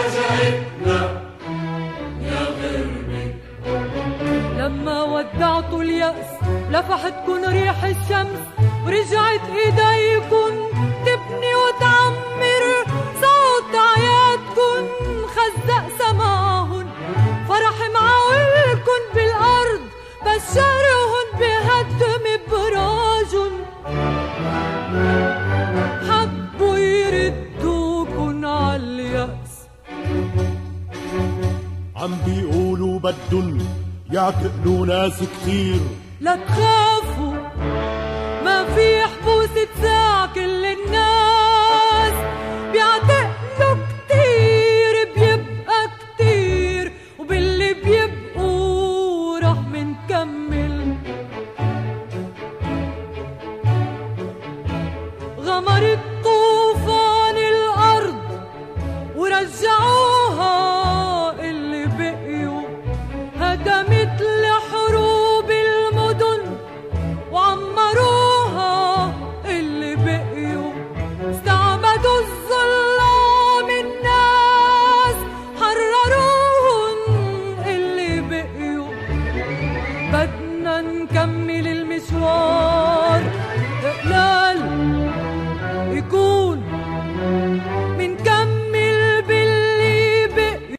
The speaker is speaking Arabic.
رجعتنا يا غربي. لما ودعتوا اليأس لفحتكن ريح الشمس، ورجعت ايديكن تبني وتعمر، صوت عيادكن خزق سماهن، فرح معاولكن بالارض بشرهن بهدم براجن، حبوا يردوكن عاليأس. عم بيقولوا بدن يعتقلوا ناس كتير، لا تخافوا ما في حبوس تساعد